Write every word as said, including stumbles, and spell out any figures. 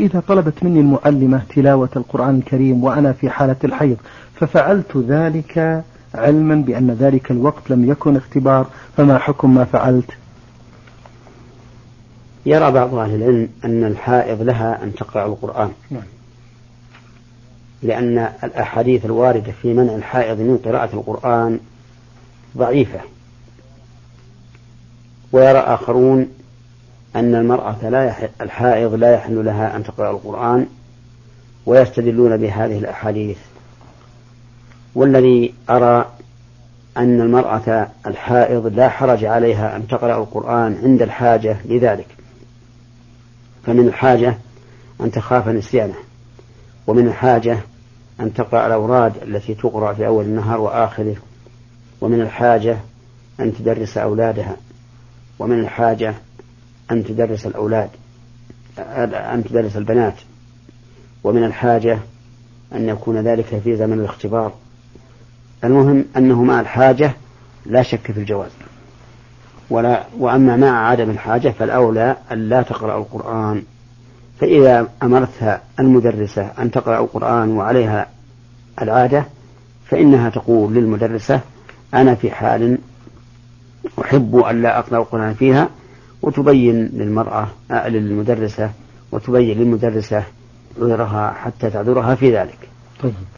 إذا طلبت مني المعلمة تلاوة القرآن الكريم وأنا في حالة الحيض ففعلت ذلك علما بأن ذلك الوقت لم يكن اختبار، فما حكم ما فعلت؟ يرى بعض أهل العلم أن الحائض لها أن تقرأ القرآن، لأن الأحاديث الواردة في منع الحائض من قراءة القرآن ضعيفة. ويرى آخرون أن المرأة لا يحل الحائض لا يحل لها أن تقرأ القرآن، ويستدلون بهذه الأحاديث. والذي أرى أن المرأة الحائض لا حرج عليها أن تقرأ القرآن عند الحاجة لذلك، فمن الحاجة أن تخاف نسيانه، ومن الحاجة أن تقرأ الأوراد التي تقرأ في أول النهار وآخره، ومن الحاجة أن تدرس أولادها، ومن الحاجة أن تدرس الأولاد أن تدرس البنات، ومن الحاجة أن يكون ذلك في زمن الاختبار. المهم أنه مع الحاجة لا شك في الجواز، ولا وأما مع عدم الحاجة فالأولى أن لا تقرأ القرآن. فإذا أمرتها المدرسة أن تقرأ القرآن وعليها العادة فإنها تقول للمدرسة أنا في حال أحب أن لا أقرأ القرآن فيها، وتبين للمرأة للمدرسة وتبين للمدرسة عذرها حتى تعذرها في ذلك. طيب.